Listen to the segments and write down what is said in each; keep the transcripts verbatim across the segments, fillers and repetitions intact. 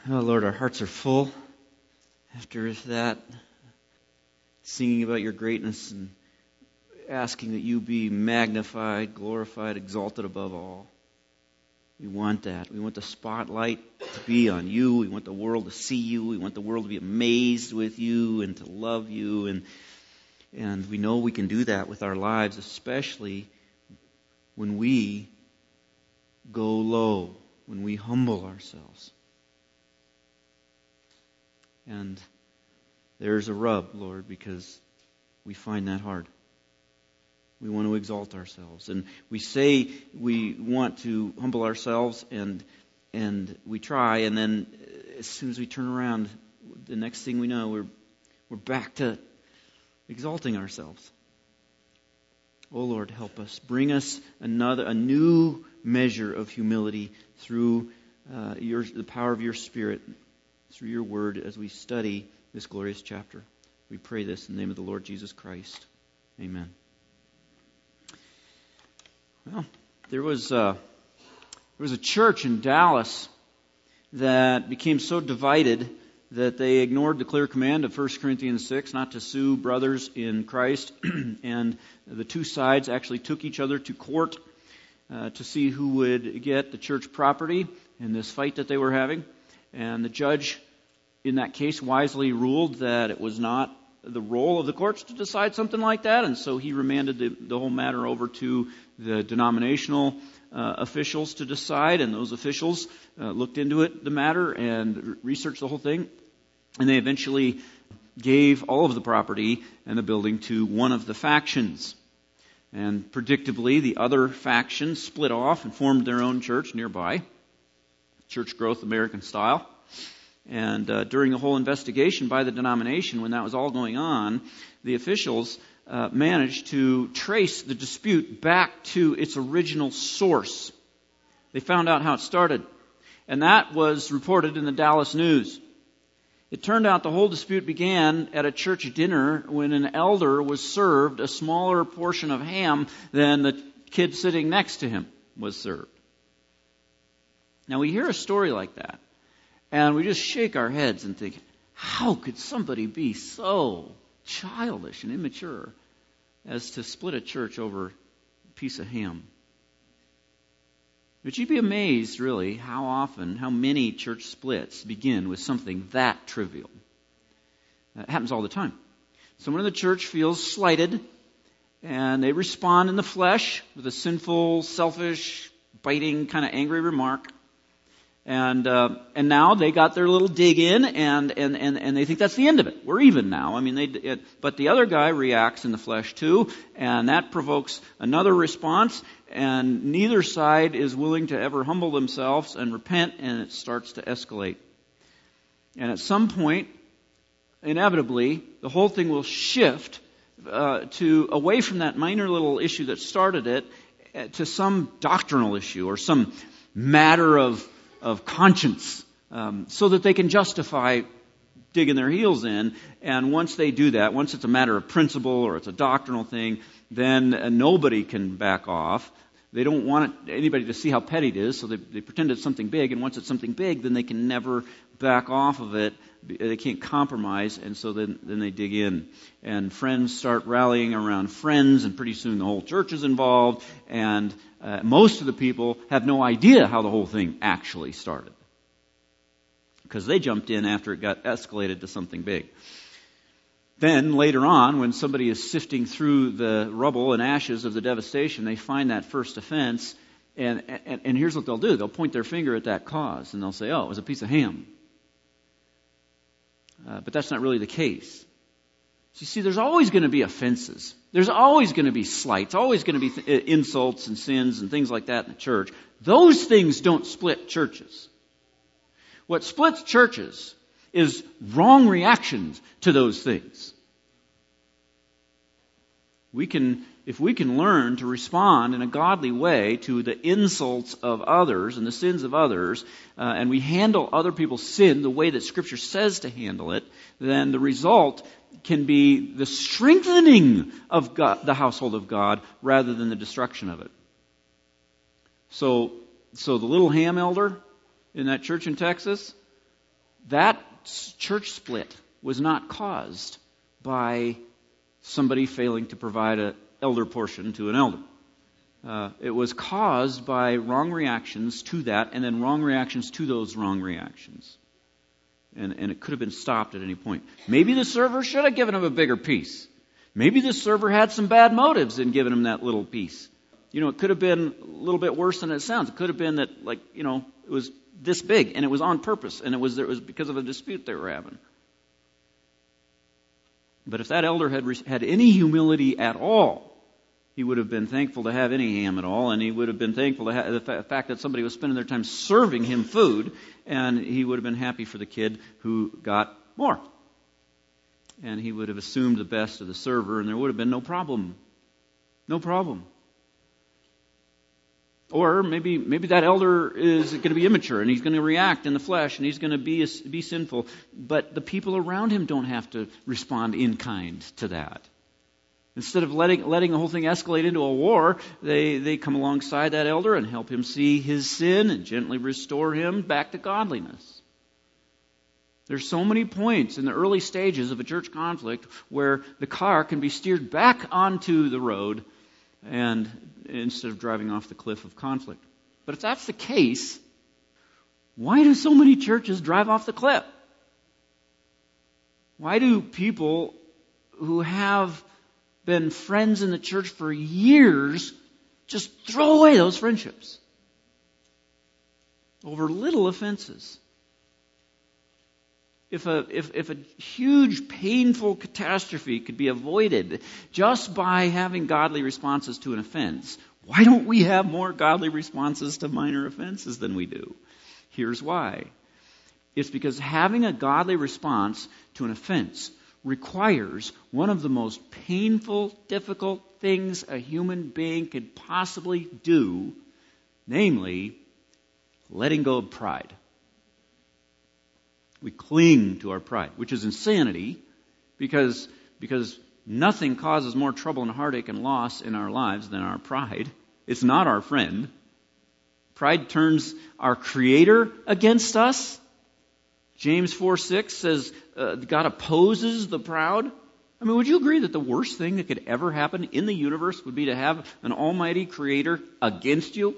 Oh, Lord, our hearts are full after that, singing about your greatness and asking that you be magnified, glorified, exalted above all. We want that. We want the spotlight to be on you. We want the world to see you. We want the world to be amazed with you and to love you. And, and we know we can do that with our lives, especially when we go low, when we humble ourselves. And there's a rub, Lord, because we find that hard. We want to exalt ourselves. And we say we want to humble ourselves, and and we try, and then as soon as we turn around, the next thing we know, we're we're back to exalting ourselves. Oh Lord, help us. Bring us another a new measure of humility through uh, your the power of your Spirit, through your word as we study this glorious chapter. We pray this in the name of the Lord Jesus Christ. Amen. Well, there was a, there was a church in Dallas that became so divided that they ignored the clear command of First Corinthians six not to sue brothers in Christ, and the two sides actually took each other to court uh, to see who would get the church property in this fight that they were having. And the judge in that case wisely ruled that it was not the role of the courts to decide something like that, and so he remanded the, the whole matter over to the denominational uh, officials to decide, and those officials uh, looked into it, the matter, and researched the whole thing, and they eventually gave all of the property and the building to one of the factions. And predictably, the other faction split off and formed their own church nearby, Church Growth American style. And uh, during the whole investigation by the denomination, when that was all going on, the officials uh, managed to trace the dispute back to its original source. They found out how it started. And that was reported in the Dallas News. It turned out the whole dispute began at a church dinner when an elder was served a smaller portion of ham than the kid sitting next to him was served. Now we hear a story like that, and we just shake our heads and think, how could somebody be so childish and immature as to split a church over a piece of ham? But you'd be amazed, really, how often, how many church splits begin with something that trivial. It happens all the time. Someone in the church feels slighted, and they respond in the flesh with a sinful, selfish, biting, kind of angry remark. And uh, and now they got their little dig in, and, and, and, and they think that's the end of it. We're even now. I mean, they. It, but the other guy reacts in the flesh too, and that provokes another response. And neither side is willing to ever humble themselves and repent, and it starts to escalate. And at some point, inevitably, the whole thing will shift uh, to away from that minor little issue that started it uh, to some doctrinal issue or some matter of of conscience, um, so that they can justify digging their heels in. And once they do that, once it's a matter of principle or it's a doctrinal thing, then uh, nobody can back off. They don't want it, anybody to see how petty it is, so they, they pretend it's something big, and once it's something big, then they can never back off of it. They can't compromise, and so then, then they dig in. And friends start rallying around friends, and pretty soon the whole church is involved, and uh, most of the people have no idea how the whole thing actually started, because they jumped in after it got escalated to something big. Then later on, when somebody is sifting through the rubble and ashes of the devastation, they find that first offense, and, and, and here's what they'll do. They'll point their finger at that cause, and they'll say, oh, it was a piece of ham. Uh, but that's not really the case. So you see, there's always going to be offenses. There's always going to be slights, always going to be th- insults and sins and things like that in the church. Those things don't split churches. What splits churches is wrong reactions to those things. We can, if we can learn to respond in a godly way to the insults of others and the sins of others, uh, and we handle other people's sin the way that Scripture says to handle it, then the result can be the strengthening of God, the household of God, rather than the destruction of it. So, so the little ham elder in that church in Texas, that church split was not caused by somebody failing to provide an elder portion to an elder. Uh, it was caused by wrong reactions to that, and then wrong reactions to those wrong reactions. And, and it could have been stopped at any point. Maybe the server should have given him a bigger piece. Maybe the server had some bad motives in giving him that little piece. You know, it could have been a little bit worse than it sounds. It could have been that, like, you know, it was this big, and it was on purpose, and it was it was because of a dispute they were having. But if that elder had had any humility at all, he would have been thankful to have any ham at all, and he would have been thankful to have the fa- fact that somebody was spending their time serving him food, and he would have been happy for the kid who got more. And he would have assumed the best of the server, and there would have been no problem. No problem. Or maybe maybe that elder is going to be immature, and he's going to react in the flesh, and he's going to be be sinful. But the people around him don't have to respond in kind to that. Instead of letting letting the whole thing escalate into a war, they, they come alongside that elder and help him see his sin and gently restore him back to godliness. There's so many points in the early stages of a church conflict where the car can be steered back onto the road and instead of driving off the cliff of conflict. But if that's the case, why do so many churches drive off the cliff? Why do people who have been friends in the church for years just throw away those friendships over little offenses? If a, if, if a huge, painful catastrophe could be avoided just by having godly responses to an offense, why don't we have more godly responses to minor offenses than we do? Here's why. It's because having a godly response to an offense requires one of the most painful, difficult things a human being could possibly do, namely, letting go of pride. We cling to our pride, which is insanity, because, because nothing causes more trouble and heartache and loss in our lives than our pride. It's not our friend. Pride turns our Creator against us. James four six says uh, God opposes the proud. I mean, would you agree that the worst thing that could ever happen in the universe would be to have an almighty Creator against you?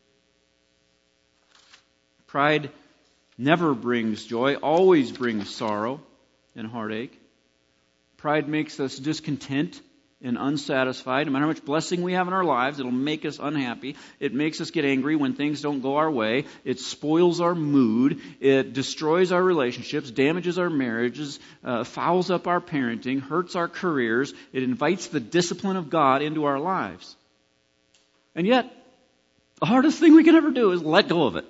Pride never brings joy, always brings sorrow and heartache. Pride makes us discontent and unsatisfied. No matter how much blessing we have in our lives, it'll make us unhappy. It makes us get angry when things don't go our way. It spoils our mood. It destroys our relationships, damages our marriages, uh, fouls up our parenting, hurts our careers. It invites the discipline of God into our lives. And yet, the hardest thing we can ever do is let go of it.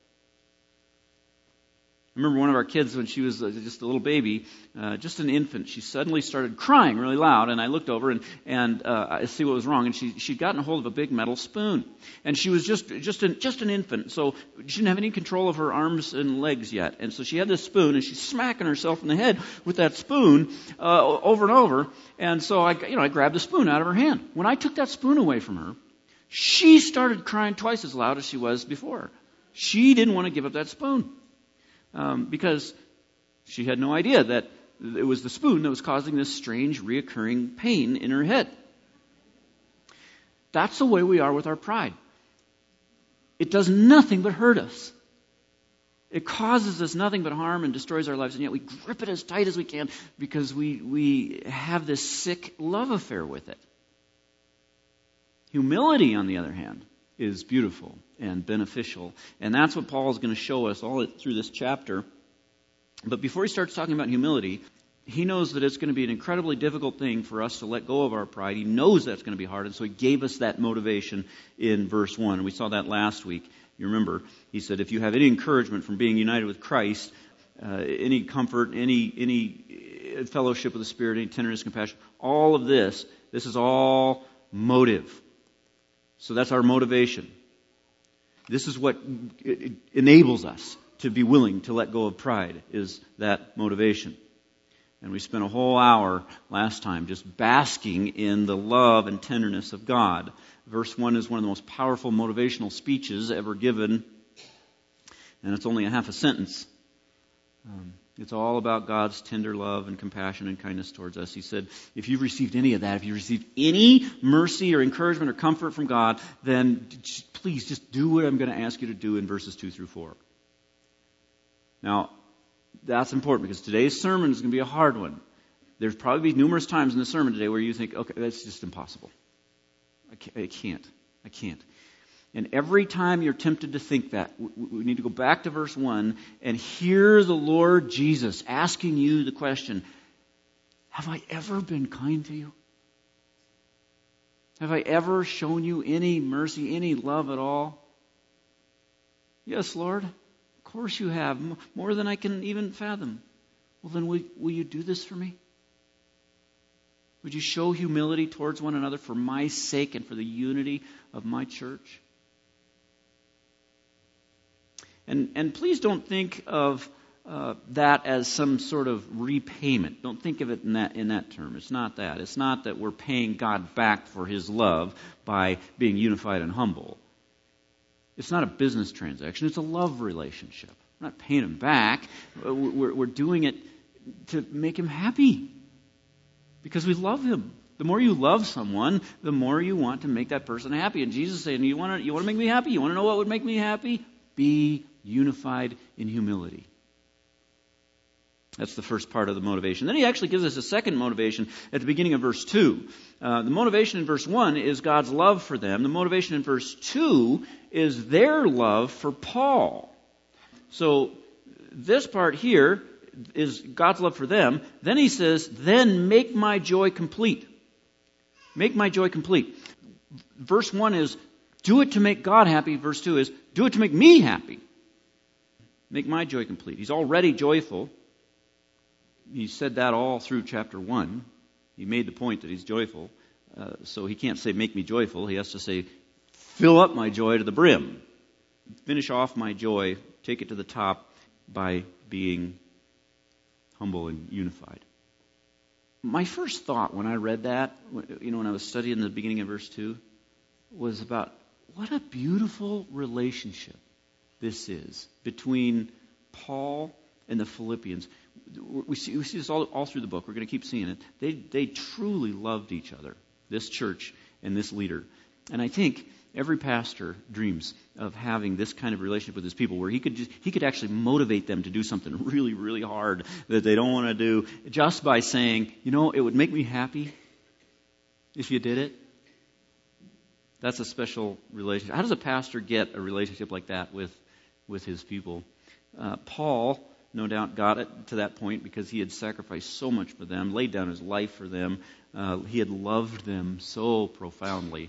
I remember one of our kids when she was just a little baby, uh, just an infant. She suddenly started crying really loud, and I looked over and and uh, I see what was wrong. And she she'd gotten a hold of a big metal spoon, and she was just just an just an infant, so she didn't have any control of her arms and legs yet. And so she had this spoon, and she's smacking herself in the head with that spoon uh, over and over. And so I you know I grabbed the spoon out of her hand. When I took that spoon away from her, she started crying twice as loud as she was before. She didn't want to give up that spoon. Um, because she had no idea that it was the spoon that was causing this strange, reoccurring pain in her head. That's the way we are with our pride. It does nothing but hurt us. It causes us nothing but harm and destroys our lives, and yet we grip it as tight as we can because we, we have this sick love affair with it. Humility, on the other hand, is beautiful and beneficial. And that's what Paul is going to show us all through this chapter. But before he starts talking about humility, he knows that it's going to be an incredibly difficult thing for us to let go of our pride. He knows that's going to be hard, and so he gave us that motivation in verse one. And we saw that last week. You remember, he said, if you have any encouragement from being united with Christ, uh, any comfort, any any fellowship with the Spirit, any tenderness, compassion, all of this, this is all motive. So that's our motivation. This is what enables us to be willing to let go of pride, is that motivation. And we spent a whole hour last time just basking in the love and tenderness of God. Verse one is one of the most powerful motivational speeches ever given, and it's only a half a sentence. Um, it's all about God's tender love and compassion and kindness towards us. He said, if you've received any of that, if you've received any mercy or encouragement or comfort from God, then just, please just do what I'm going to ask you to do in verses two through four. Now, that's important because today's sermon is going to be a hard one. There's probably numerous times in the sermon today where you think, okay, that's just impossible. I can't. I can't. I can't. And every time you're tempted to think that, we need to go back to verse one and hear the Lord Jesus asking you the question, have I ever been kind to you? Have I ever shown you any mercy, any love at all? Yes, Lord. Of course you have, more than I can even fathom. Well, then will, will you do this for me? Would you show humility towards one another for my sake and for the unity of my church? And and please don't think of uh, that as some sort of repayment. Don't think of it in that in that term. It's not that. It's not that we're paying God back for His love by being unified and humble. It's not a business transaction. It's a love relationship. We're not paying Him back. We're, we're doing it to make Him happy because we love Him. The more you love someone, the more you want to make that person happy. And Jesus is saying, you want to you want to make me happy? You want to know what would make me happy? Be unified in humility. That's the first part of the motivation. Then he actually gives us a second motivation at the beginning of verse two. Uh, the motivation in verse one is God's love for them. The motivation in verse two is their love for Paul. So this part here is God's love for them. Then he says, then make my joy complete. Make my joy complete. Verse one is, do it to make God happy. Verse two is, do it to make me happy. Make my joy complete. He's already joyful. He said that all through chapter one. He made the point that he's joyful. Uh, so he can't say, make me joyful. He has to say, fill up my joy to the brim. Finish off my joy. Take it to the top by being humble and unified. My first thought when I read that, you know, when I was studying the beginning of verse two, was about what a beautiful relationship this is between Paul and the Philippians. We see, we see this all, all through the book. We're going to keep seeing it. They, they truly loved each other, this church and this leader. And I think every pastor dreams of having this kind of relationship with his people where he could just, he could actually motivate them to do something really, really hard that they don't want to do just by saying, you know, it would make me happy if you did it. That's a special relationship. How does a pastor get a relationship like that with, with his people? Uh, Paul, no doubt, got it to that point because he had sacrificed so much for them, laid down his life for them. Uh, he had loved them so profoundly.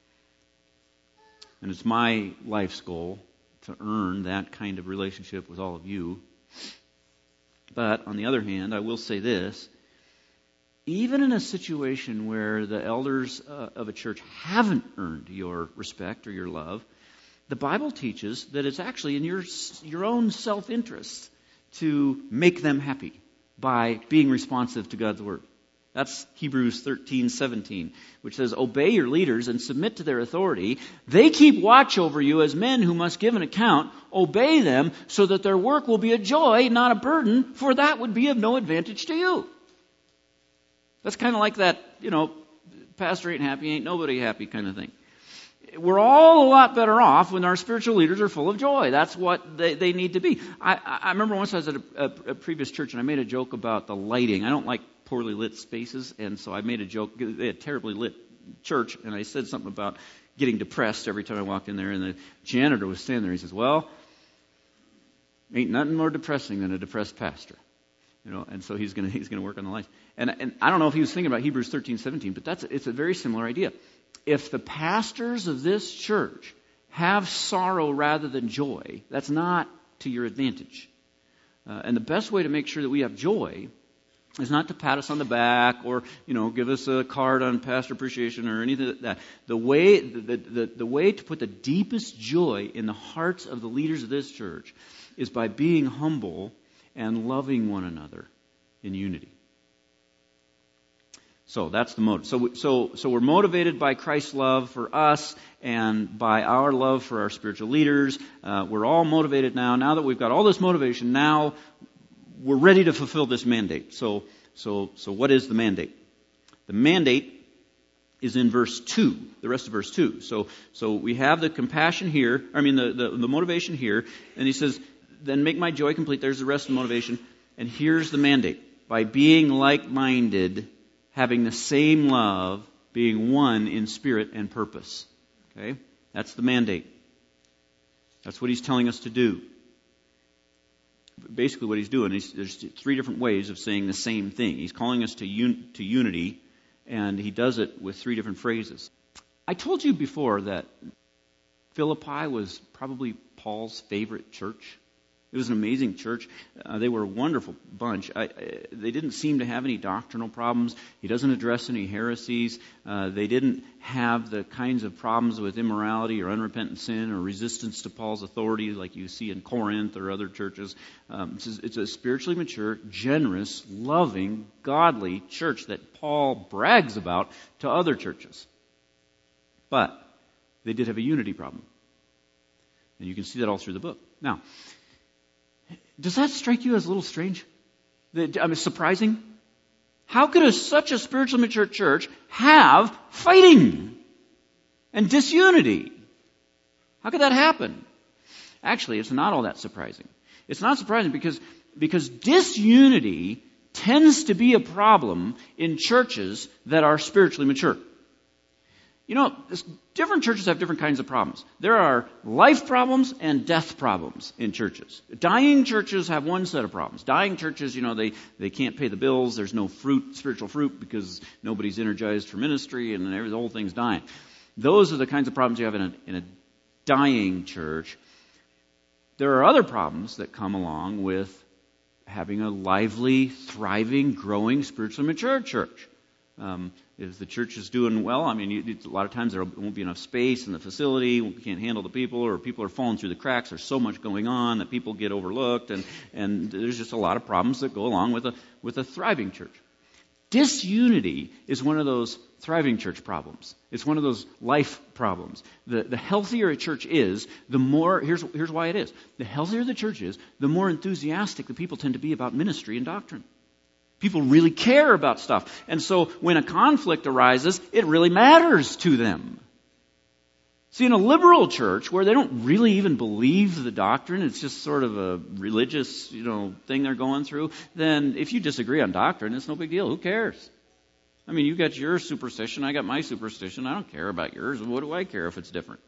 And it's my life's goal to earn that kind of relationship with all of you. But on the other hand, I will say this. Even in a situation where the elders uh, of a church haven't earned your respect or your love, the Bible teaches that it's actually in your your own self-interest to make them happy by being responsive to God's Word. That's Hebrews thirteen seventeen, which says, obey your leaders and submit to their authority. They keep watch over you as men who must give an account. Obey them so that their work will be a joy, not a burden, for that would be of no advantage to you. That's kind of like that, you know, pastor ain't happy, ain't nobody happy kind of thing. We're all a lot better off when our spiritual leaders are full of joy. That's what they, they need to be. I, I remember once I was at a, a, a previous church and I made a joke about the lighting. I don't like poorly lit spaces, and so I made a joke. They had terribly lit church, and I said something about getting depressed every time I walked in there, and the janitor was standing there. He says, well, ain't nothing more depressing than a depressed pastor. You know, and so he's going to he's going to work on the lights. And and I don't know if he was thinking about Hebrews thirteen seventeen, but that's it's a very similar idea. If the pastors of this church have sorrow rather than joy, that's not to your advantage. Uh, and the best way to make sure that we have joy is not to pat us on the back or, you know, give us a card on pastor appreciation or anything like that. The way the, the, the way to put the deepest joy in the hearts of the leaders of this church is by being humble and loving one another in unity. So that's the motive. So, so, so we're motivated by Christ's love for us and by our love for our spiritual leaders. Uh, we're all motivated now. Now that we've got all this motivation, now we're ready to fulfill this mandate. So, so, so what is the mandate? The mandate is in verse two, the rest of verse two. So, so we have the compassion here, I mean the, the, the motivation here, and he says, then make my joy complete. There's the rest of the motivation. And here's the mandate. By being like-minded, having the same love, being one in spirit and purpose. Okay? That's the mandate. That's what he's telling us to do. Basically what he's doing is there's three different ways of saying the same thing. He's calling us to un- to unity, and he does it with three different phrases. I told you before that Philippi was probably Paul's favorite church. It was an amazing church. Uh, they were a wonderful bunch. I, I, they didn't seem to have any doctrinal problems. He doesn't address any heresies. Uh, they didn't have the kinds of problems with immorality or unrepentant sin or resistance to Paul's authority like you see in Corinth or other churches. Um, it's, a, it's a spiritually mature, generous, loving, godly church that Paul brags about to other churches. But they did have a unity problem. And you can see that all through the book. Now, does that strike you as a little strange? I mean, surprising? How could a, such a spiritually mature church have fighting and disunity? How could that happen? Actually, it's not all that surprising. It's not surprising because, because disunity tends to be a problem in churches that are spiritually mature. You know, different churches have different kinds of problems. There are life problems and death problems in churches. Dying churches have one set of problems. Dying churches, you know, they, they can't pay the bills. There's no fruit, spiritual fruit, because nobody's energized for ministry, and every, the whole thing's dying. Those are the kinds of problems you have in a, in a dying church. There are other problems that come along with having a lively, thriving, growing, spiritually mature church. Um, if the church is doing well, I mean, you, a lot of times there won't be enough space in the facility, we can't handle the people, or people are falling through the cracks. There's so much going on that people get overlooked, and, and there's just a lot of problems that go along with a with a thriving church. Disunity is one of those thriving church problems. It's one of those life problems. The, the healthier a church is, the more, here's, here's why it is. The healthier the church is, the more enthusiastic the people tend to be about ministry and doctrine. People really care about stuff. And so when a conflict arises, it really matters to them. See, in a liberal church where they don't really even believe the doctrine, it's just sort of a religious, you know, thing they're going through, then if you disagree on doctrine, it's no big deal. Who cares? I mean, you got your superstition, I got my superstition. I don't care about yours. What do I care if it's different?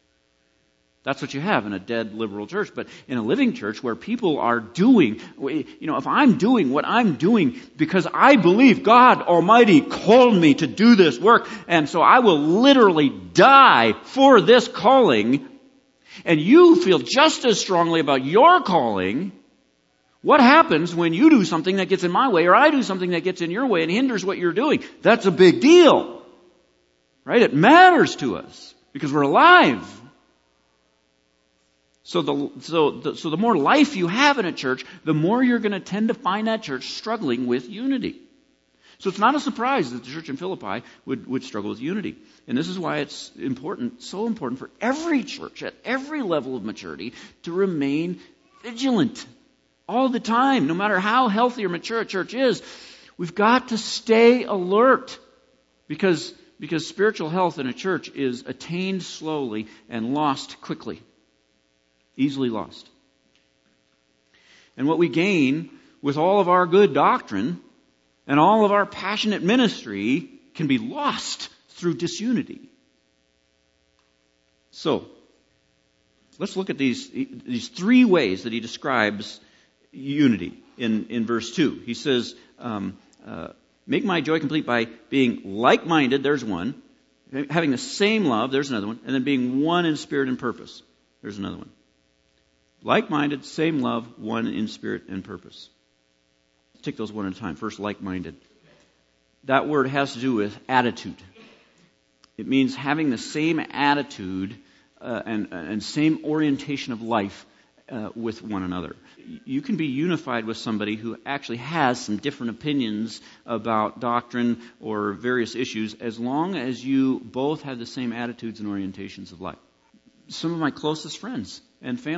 That's what you have in a dead liberal church. But in a living church where people are doing, you know, if I'm doing what I'm doing because I believe God Almighty called me to do this work, and so I will literally die for this calling, and you feel just as strongly about your calling, what happens when you do something that gets in my way, or I do something that gets in your way and hinders what you're doing? That's a big deal. Right? It matters to us because we're alive. So the, so, the, so the more life you have in a church, the more you're going to tend to find that church struggling with unity. So it's not a surprise that the church in Philippi would, would struggle with unity. And this is why it's important, so important for every church at every level of maturity to remain vigilant all the time. No matter how healthy or mature a church is, we've got to stay alert because, because spiritual health in a church is attained slowly and lost quickly. Easily lost. And what we gain with all of our good doctrine and all of our passionate ministry can be lost through disunity. So, let's look at these, these three ways that he describes unity in, in verse two. He says, um, uh, make my joy complete by being like-minded, there's one. Having the same love, there's another one. And then being one in spirit and purpose, there's another one. Like-minded, same love, one in spirit and purpose. Let's take those one at a time. First, like-minded. That word has to do with attitude. It means having the same attitude uh, and, and same orientation of life uh, with one another. You can be unified with somebody who actually has some different opinions about doctrine or various issues as long as you both have the same attitudes and orientations of life. Some of my closest friends and family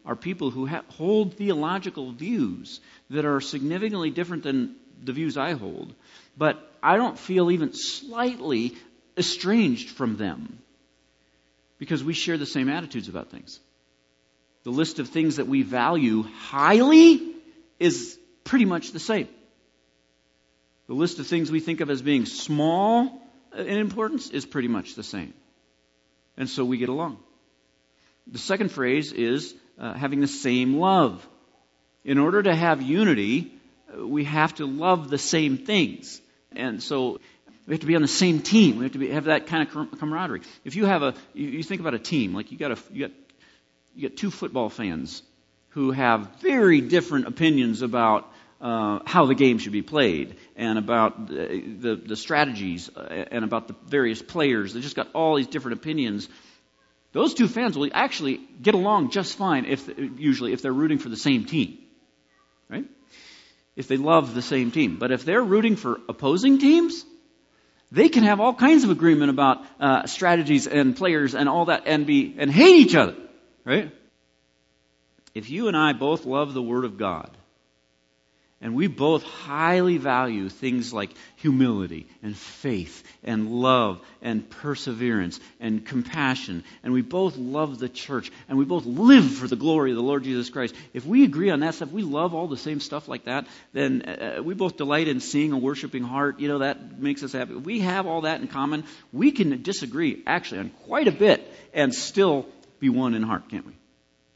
are people who ha- hold theological views that are significantly different than the views I hold, but I don't feel even slightly estranged from them because we share the same attitudes about things. The list of things that we value highly is pretty much the same. The list of things we think of as being small in importance is pretty much the same. And so we get along. The second phrase is uh, having the same love. In order to have unity, we have to love the same things. And so we have to be on the same team. We have to be, have that kind of camaraderie. If you have a, you, you think about a team, like you got a, you got, you got two football fans who have very different opinions about uh, how the game should be played, and about the, the, the strategies, uh, and about the various players. They just got all these different opinions. Those two fans will actually get along just fine if, usually, if they're rooting for the same team, right? If they love the same team. But if they're rooting for opposing teams, they can have all kinds of agreement about uh, strategies and players and all that, and be and hate each other, right? If you and I both love the Word of God, and we both highly value things like humility and faith and love and perseverance and compassion, and we both love the church, and we both live for the glory of the Lord Jesus Christ, if we agree on that stuff, we love all the same stuff like that, then uh, we both delight in seeing a worshiping heart, you know, that makes us happy. We have all that in common. We can disagree, actually, on quite a bit and still be one in heart, can't we?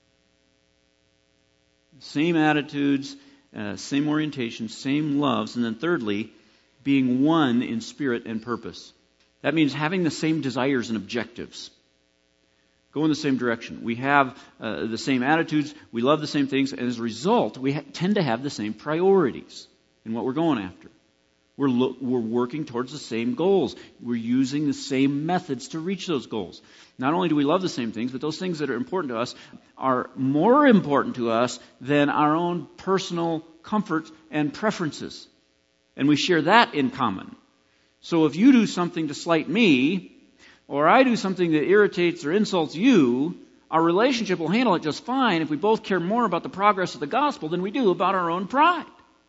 Same attitudes, Uh, same orientation, same loves, and then thirdly, being one in spirit and purpose. That means having the same desires and objectives. Go in the same direction. We have uh, the same attitudes, we love the same things, and as a result, we ha- tend to have the same priorities in what we're going after. We're, lo- we're working towards the same goals. We're using the same methods to reach those goals. Not only do we love the same things, but those things that are important to us are more important to us than our own personal comfort and preferences. And we share that in common. So if you do something to slight me, or I do something that irritates or insults you, our relationship will handle it just fine if we both care more about the progress of the gospel than we do about our own pride.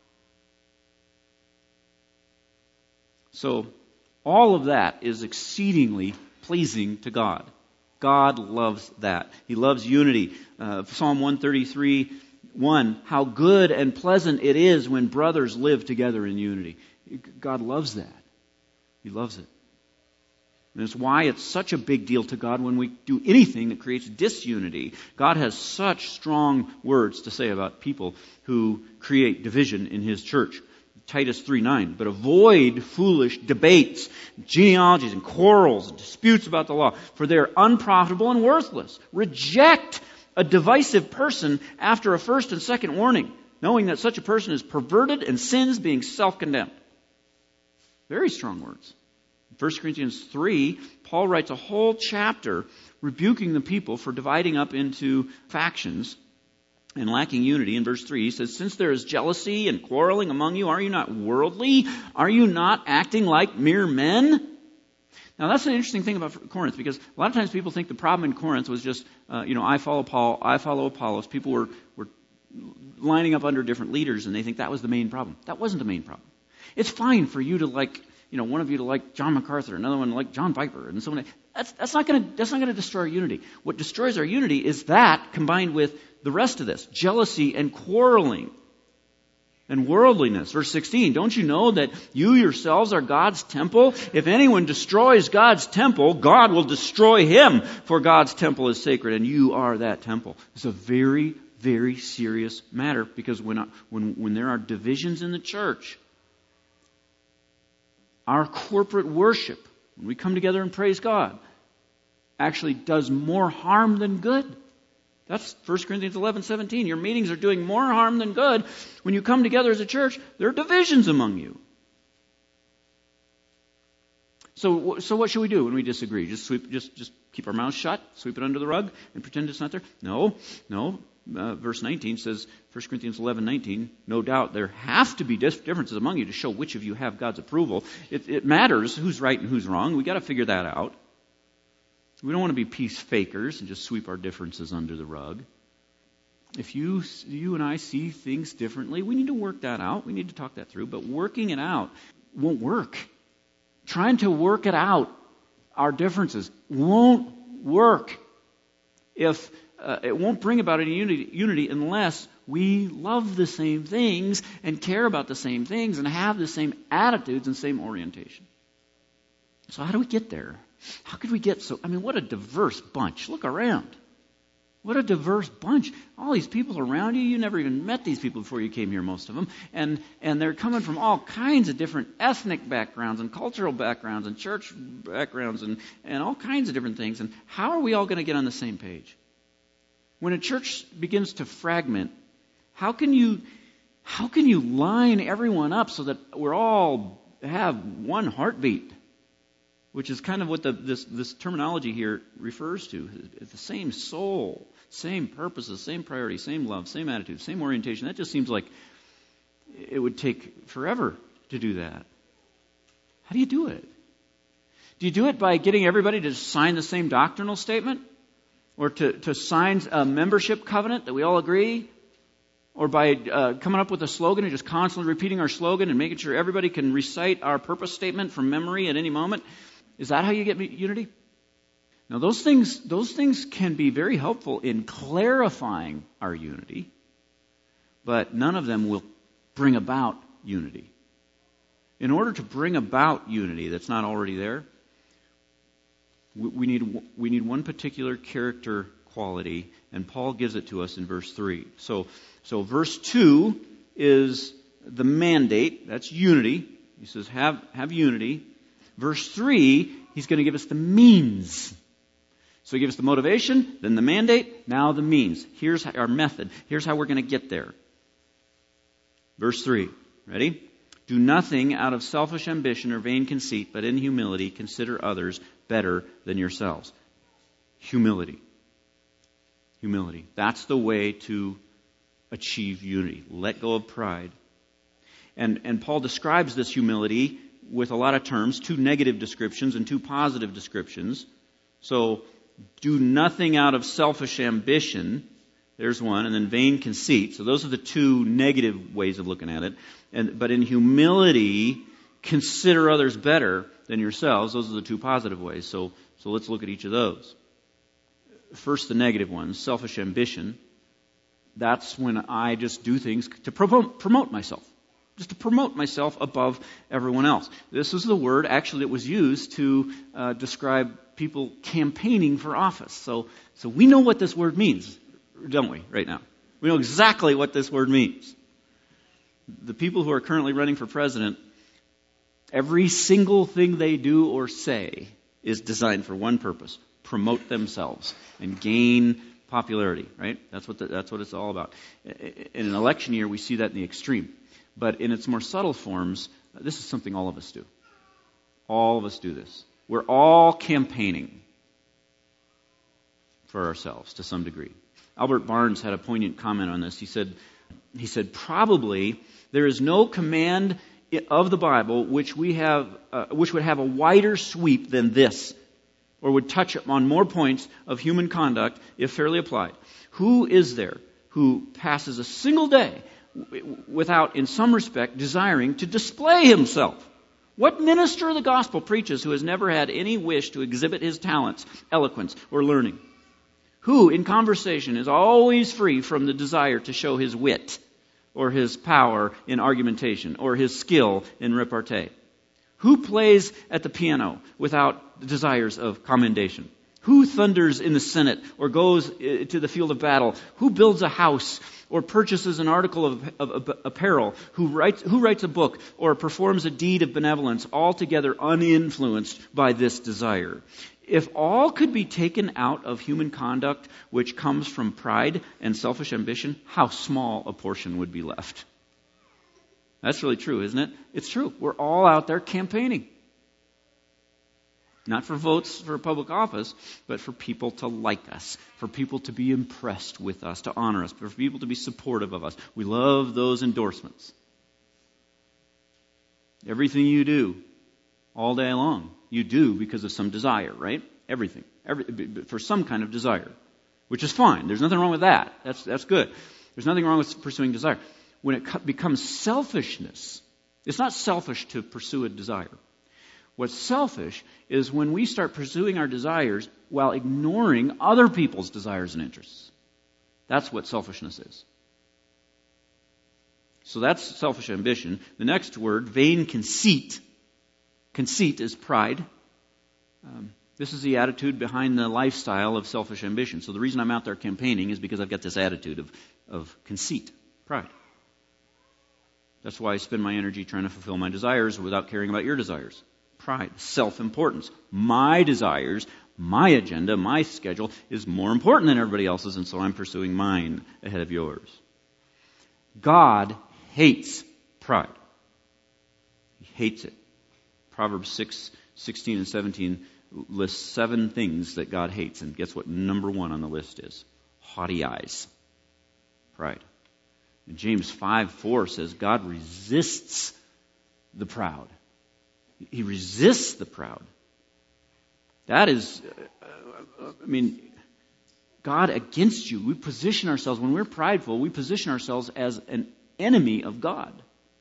So, all of that is exceedingly pleasing to God. God loves that. He loves unity. Uh, Psalm one thirty-three, one, how good and pleasant it is when brothers live together in unity. God loves that. He loves it. And it's why it's such a big deal to God when we do anything that creates disunity. God has such strong words to say about people who create division in His church. Titus three nine, but avoid foolish debates, genealogies and quarrels and disputes about the law, for they are unprofitable and worthless. Reject a divisive person after a first and second warning, knowing that such a person is perverted and sins, being self-condemned. Very strong words. In First Corinthians three, Paul writes a whole chapter rebuking the people for dividing up into factions and lacking unity. In verse three, he says, since there is jealousy and quarreling among you, are you not worldly? Are you not acting like mere men? Now, that's an interesting thing about Corinth, because a lot of times people think the problem in Corinth was just, uh, you know, I follow Paul, I follow Apollos. People were, were lining up under different leaders, and they think that was the main problem. That wasn't the main problem. It's fine for you to like, you know, one of you to like John MacArthur, another one to like John Piper, and someone. That's that's not going to that's not going to destroy our unity. What destroys our unity is that combined with the rest of this: jealousy and quarreling and worldliness. Verse sixteen, don't you know that you yourselves are God's temple? If anyone destroys God's temple, God will destroy him, for God's temple is sacred, and you are that temple. It's a very, very serious matter, because when when when there are divisions in the church, our corporate worship, when we come together and praise God, actually does more harm than good. That's First Corinthians eleven seventeen. Your meetings are doing more harm than good. When you come together as a church, there are divisions among you. So, so what should we do when we disagree? Just sweep, just, just keep our mouths shut, sweep it under the rug, and pretend it's not there? No, no. Uh, verse nineteen says, First Corinthians eleven nineteen, no doubt there have to be differences among you to show which of you have God's approval. It, it matters who's right and who's wrong. We got to figure that out. We don't want to be peace fakers and just sweep our differences under the rug. if you you and I see things differently, we need to work that out. We need to talk that through. But working it out won't work. Trying to work it out, our differences, won't work. If uh, it won't bring about any unity, unity unless we love the same things and care about the same things and have the same attitudes and same orientation. So how do we get there? How could we get so... I mean, what a diverse bunch. Look around. What a diverse bunch. All these people around you, you never even met these people before you came here, most of them. And and they're coming from all kinds of different ethnic backgrounds and cultural backgrounds and church backgrounds and, and all kinds of different things. And how are we all going to get on the same page? When a church begins to fragment, how can you how can you line everyone up so that we're all have one heartbeat? Which is kind of what the, this, this terminology here refers to. It's the same soul, same purposes, same priorities, same love, same attitude, same orientation. That just seems like it would take forever to do that. How do you do it? Do you do it by getting everybody to sign the same doctrinal statement? Or to, to sign a membership covenant that we all agree? Or by uh, coming up with a slogan and just constantly repeating our slogan and making sure everybody can recite our purpose statement from memory at any moment? Is that how you get unity? Now, those things, those things can be very helpful in clarifying our unity, but none of them will bring about unity. In order to bring about unity that's not already there, we, we need we need one particular character quality, and Paul gives it to us in verse three. So, so verse two is the mandate. That's unity. He says, have have unity. Verse three, he's going to give us the means. So he gives us the motivation, then the mandate, now the means. Here's our method. Here's how we're going to get there. Verse three, ready? Do nothing out of selfish ambition or vain conceit, but in humility consider others better than yourselves. Humility. Humility. That's the way to achieve unity. Let go of pride. And, and Paul describes this humility with a lot of terms, two negative descriptions and two positive descriptions. So, do nothing out of selfish ambition. There's one. And then vain conceit. So those are the two negative ways of looking at it. And but in humility, consider others better than yourselves. Those are the two positive ways. So, so let's look at each of those. First, the negative one, selfish ambition. That's when I just do things to promote, promote myself. Just to promote myself above everyone else. This is the word actually that was used to uh, describe people campaigning for office. So, so we know what this word means, don't we, right now? We know exactly what this word means. The people who are currently running for president, every single thing they do or say is designed for one purpose: promote themselves and gain popularity, right? That's what the, that's what it's all about. In an election year, we see that in the extreme. But in its more subtle forms, this is something all of us do. All of us do this. We're all campaigning for ourselves to some degree. Albert Barnes had a poignant comment on this. He said, he said, probably there is no command of the Bible which we have, uh, which would have a wider sweep than this, or would touch on more points of human conduct if fairly applied. Who is there who passes a single day without, in some respect, desiring to display himself? What minister of the gospel preaches who has never had any wish to exhibit his talents, eloquence, or learning? Who, in conversation, is always free from the desire to show his wit, or his power in argumentation, or his skill in repartee? Who plays at the piano without desires of commendation? Who thunders in the Senate or goes to the field of battle? Who builds a house or purchases an article of, of, of apparel? Who writes, who writes a book or performs a deed of benevolence, altogether uninfluenced by this desire? If all could be taken out of human conduct which comes from pride and selfish ambition, how small a portion would be left? That's really true, isn't it? It's true. We're all out there campaigning. Not for votes for public office, but for people to like us, for people to be impressed with us, to honor us, for people to be supportive of us. We love those endorsements. Everything you do all day long, you do because of some desire, right? Everything. Every, for some kind of desire. which is fine. There's nothing wrong with that. That's, that's good. There's nothing wrong with pursuing desire. When it co- becomes selfishness, it's not selfish to pursue a desire. What's selfish is when we start pursuing our desires while ignoring other people's desires and interests. That's what selfishness is. So that's selfish ambition. The next word, vain conceit. Conceit is pride. Um, this is the attitude behind the lifestyle of selfish ambition. So the reason I'm out there campaigning is because I've got this attitude of, of conceit, pride. That's why I spend my energy trying to fulfill my desires without caring about your desires. Pride, self-importance. My desires, my agenda, my schedule is more important than everybody else's, and so I'm pursuing mine ahead of yours. God hates pride. He hates it. Proverbs six, sixteen and seventeen lists seven things that God hates, and guess what number one on the list is? Haughty eyes. Pride. And James five four says God resists the proud. He resists the proud. That is, uh, I mean, God against you. We position ourselves, when we're prideful, we position ourselves as an enemy of God.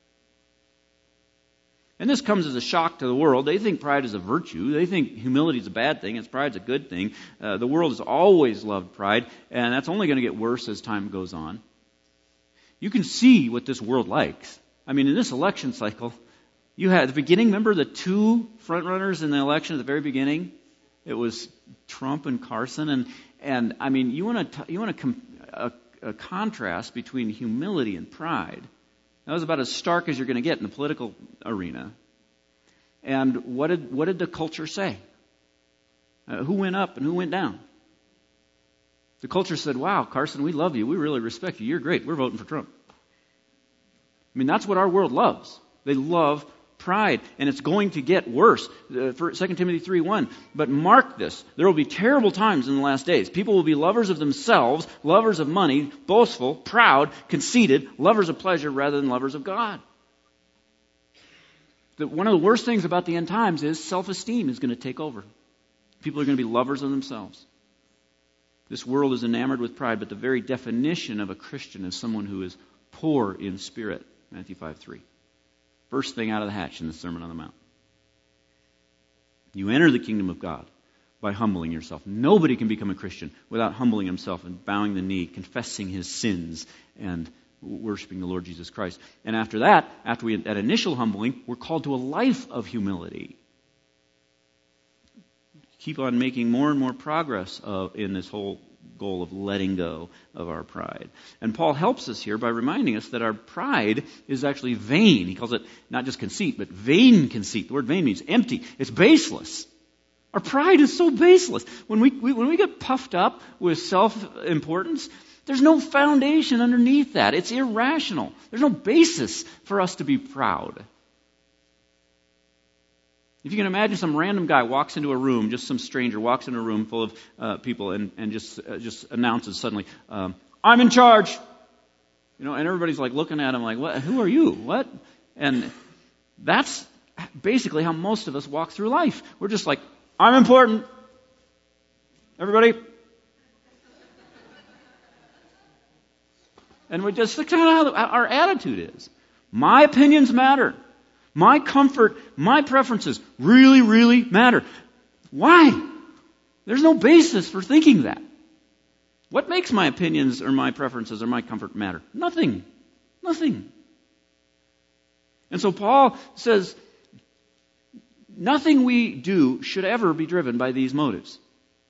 And this comes as a shock to the world. They think pride is a virtue. They think humility is a bad thing. It's pride's a good thing. Uh, the world has always loved pride, and that's only going to get worse as time goes on. You can see what this world likes. I mean, in this election cycle, you had at the beginning, remember the two front runners in the election at the very beginning? It was Trump and Carson, and and I mean, you want to you want to com- a, a contrast between humility and pride. That was about as stark as you're going to get in the political arena. And what did what did the culture say? Uh, who went up and who went down? The culture said, "Wow, Carson, we love you. We really respect you. You're great. We're voting for Trump." I mean, that's what our world loves. They love pride, and it's going to get worse. Uh, for Second Timothy three one. But mark this, there will be terrible times in the last days. People will be lovers of themselves, lovers of money, boastful, proud, conceited, lovers of pleasure rather than lovers of God. The, one of the worst things about the end times is self-esteem is going to take over. People are going to be lovers of themselves. This world is enamored with pride, but the very definition of a Christian is someone who is poor in spirit. Matthew five three. First thing out of the hatch in the Sermon on the Mount. You enter the kingdom of God by humbling yourself. Nobody can become a Christian without humbling himself and bowing the knee, confessing his sins, and worshiping the Lord Jesus Christ. And after that, after we that initial humbling, we're called to a life of humility. Keep on making more and more progress uh, in this whole goal of letting go of our pride. And Paul helps us here by reminding us that our pride is actually vain. He calls it not just conceit, but vain conceit. The word vain means empty. It's baseless. Our pride is so baseless. When we, we when we get puffed up with self-importance, there's no foundation underneath that. It's irrational. There's no basis for us to be proud. If you can imagine some random guy walks into a room, just some stranger walks into a room full of uh, people and, and just uh, just announces suddenly, um, I'm in charge. You know, and everybody's like looking at him like, what? Who are you? What? And that's basically how most of us walk through life. We're just like, I'm important. Everybody. And we just, that's kind of how our attitude is. My opinions matter. My comfort, my preferences really, really matter. Why? There's no basis for thinking that. What makes my opinions or my preferences or my comfort matter? Nothing. Nothing. And so Paul says, nothing we do should ever be driven by these motives.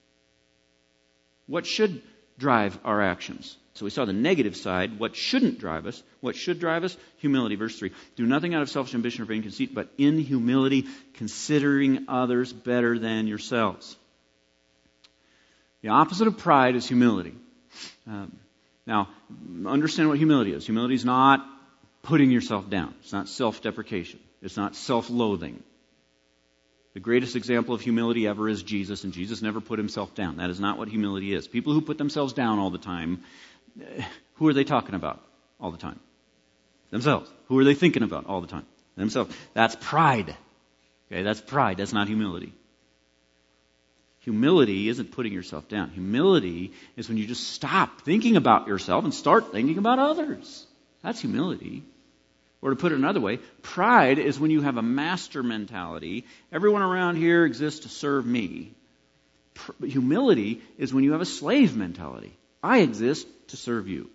What should drive our actions? So we saw the negative side. What shouldn't drive us? What should drive us? Humility. Verse three. Do nothing out of selfish ambition or vain conceit, but in humility considering others better than yourselves. The opposite of pride is humility. Um, now, understand what humility is. Humility is not putting yourself down. It's not self-deprecation. It's not self-loathing. The greatest example of humility ever is Jesus, and Jesus never put himself down. That is not what humility is. People who put themselves down all the time, who are they talking about all the time? Themselves. Who are they thinking about all the time? Themselves. That's pride. Okay, that's pride. That's not humility. Humility isn't putting yourself down. Humility is when you just stop thinking about yourself and start thinking about others. That's humility. Or to put it another way, pride is when you have a master mentality. Everyone around here exists to serve me. Pr- humility is when you have a slave mentality. I exist to serve you.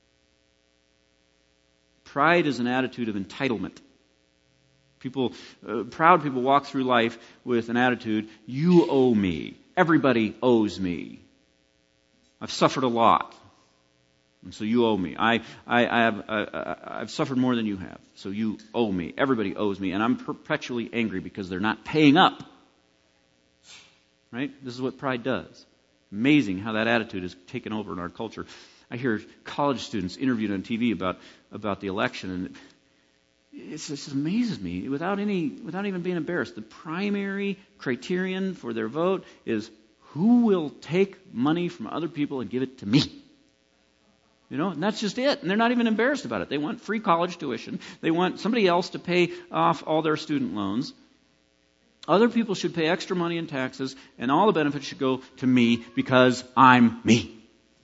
Pride is an attitude of entitlement. People, uh, proud people walk through life with an attitude, you owe me. Everybody owes me. I've suffered a lot, and so you owe me. I, I, I have, uh, I've suffered more than you have, so you owe me. Everybody owes me, and I'm perpetually angry because they're not paying up. Right? This is what pride does. Amazing how that attitude is taken over in our culture. I hear college students interviewed on T V about, about the election, and it just amazes me. Without any, without even being embarrassed, the primary criterion for their vote is who will take money from other people and give it to me. You know, and that's just it. And they're not even embarrassed about it. They want free college tuition. They want somebody else to pay off all their student loans. Other people should pay extra money in taxes, and all the benefits should go to me because I'm me.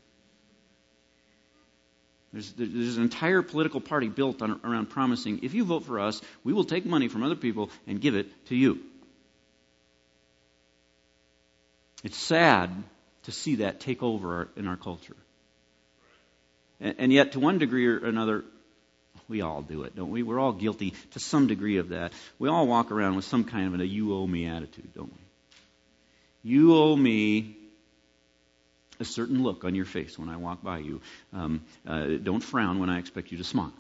There's, there's an entire political party built on, around promising, if you vote for us, we will take money from other people and give it to you. It's sad to see that take over our, in our culture. And, and yet, to one degree or another, we all do it, don't we? We're all guilty to some degree of that. We all walk around with some kind of a you owe me attitude, don't we? You owe me a certain look on your face when I walk by you. Um, uh, don't frown when I expect you to smile.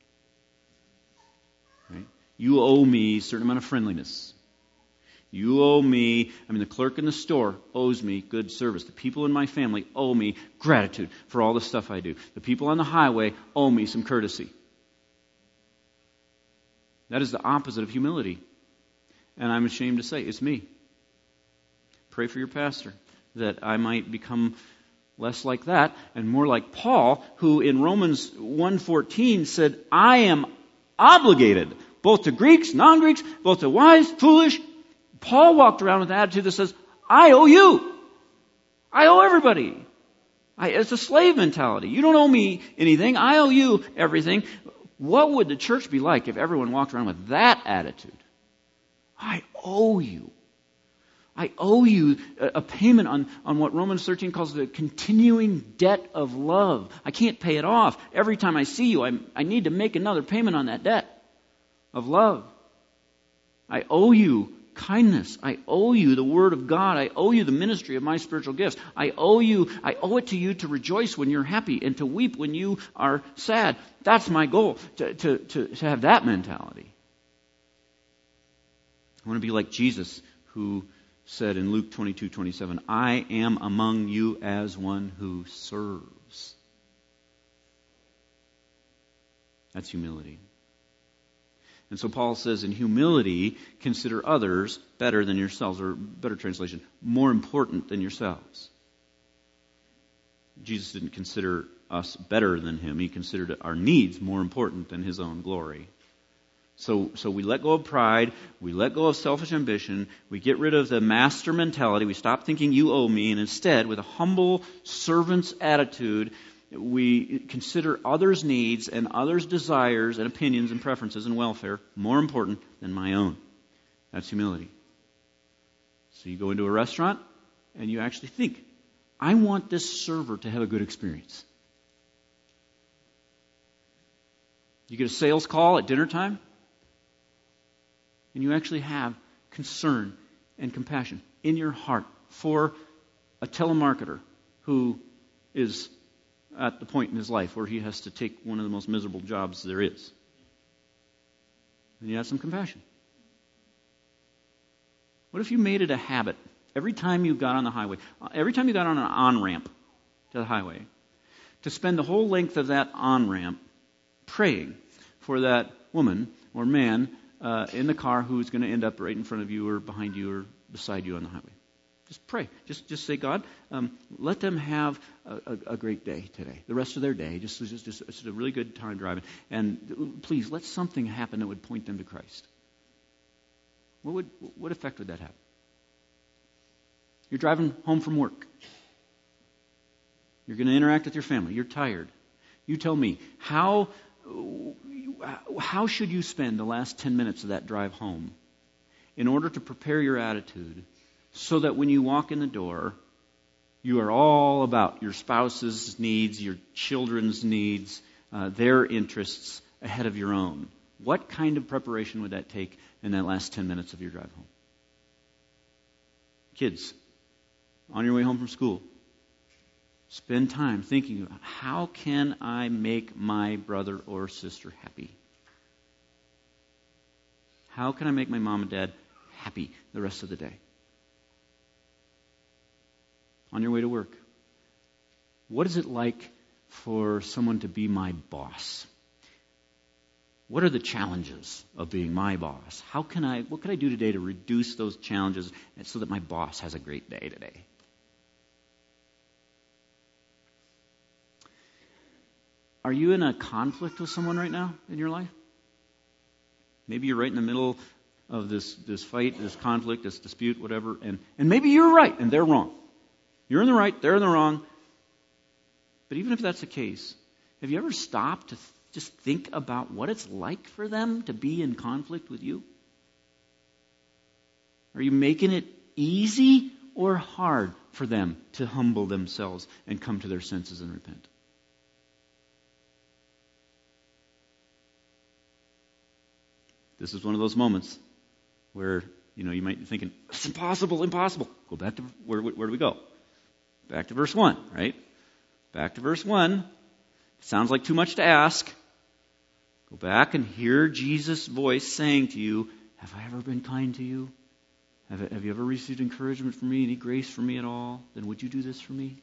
Right? You owe me a certain amount of friendliness. You owe me, I mean, the clerk in the store owes me good service. The people in my family owe me gratitude for all the stuff I do. The people on the highway owe me some courtesy. That is the opposite of humility. And I'm ashamed to say, it's me. Pray for your pastor that I might become less like that and more like Paul, who in Romans one fourteen said, I am obligated both to Greeks, non-Greeks, both to wise, foolish. Paul walked around with an attitude that says, I owe you. I owe everybody. I, it's a slave mentality. You don't owe me anything. I owe you everything. What would the church be like if everyone walked around with that attitude? I owe you. I owe you a payment on, on what Romans thirteen calls the continuing debt of love. I can't pay it off. Every time I see you, I, I need to make another payment on that debt of love. I owe you kindness. I owe you the Word of God. I owe you the ministry of my spiritual gifts. I owe you, I owe it to you to rejoice when you're happy and to weep when you are sad. That's my goal, to, to, to, to have that mentality. I want to be like Jesus, who said in Luke twenty-two twenty-seven, I am among you as one who serves. That's humility. And so Paul says, in humility, consider others better than yourselves, or better translation, more important than yourselves. Jesus didn't consider us better than him. He considered our needs more important than his own glory. So, so we let go of pride, we let go of selfish ambition, we get rid of the master mentality, we stop thinking you owe me, and instead, with a humble servant's attitude, we consider others' needs and others' desires and opinions and preferences and welfare more important than my own. That's humility. So you go into a restaurant and you actually think, I want this server to have a good experience. You get a sales call at dinner time, and you actually have concern and compassion in your heart for a telemarketer who is at the point in his life where he has to take one of the most miserable jobs there is. And you have some compassion. What if you made it a habit every time you got on the highway, every time you got on an on-ramp to the highway, to spend the whole length of that on-ramp praying for that woman or man uh, in the car who's going to end up right in front of you or behind you or beside you on the highway? Just pray. Just just say, God, um, let them have a, a, a great day today. The rest of their day, just, just, just, just a really good time driving. And please, let something happen that would point them to Christ. What would what effect would that have? You're driving home from work. You're going to interact with your family. You're tired. You tell me, how, how should you spend the last ten minutes of that drive home in order to prepare your attitude so that when you walk in the door, you are all about your spouse's needs, your children's needs, uh, their interests ahead of your own? What kind of preparation would that take in that last ten minutes of your drive home? Kids, on your way home from school, spend time thinking about, how can I make my brother or sister happy? How can I make my mom and dad happy the rest of the day? On your way to work, what is it like for someone to be my boss? What are the challenges of being my boss? How can I, what can I do today to reduce those challenges so that my boss has a great day today? Are you in a conflict with someone right now in your life? Maybe you're right in the middle of this, this fight, this conflict, this dispute, whatever, and, and maybe you're right and they're wrong. You're in the right, they're in the wrong. But even if that's the case, have you ever stopped to th- just think about what it's like for them to be in conflict with you? Are you making it easy or hard for them to humble themselves and come to their senses and repent? This is one of those moments where, you know, you might be thinking, it's impossible, impossible. Go back to, where, where do we go? Back to verse one, right? Back to verse one. Sounds like too much to ask. Go back and hear Jesus' voice saying to you, have I ever been kind to you? Have, have you ever received encouragement from me, any grace from me at all? Then would you do this for me?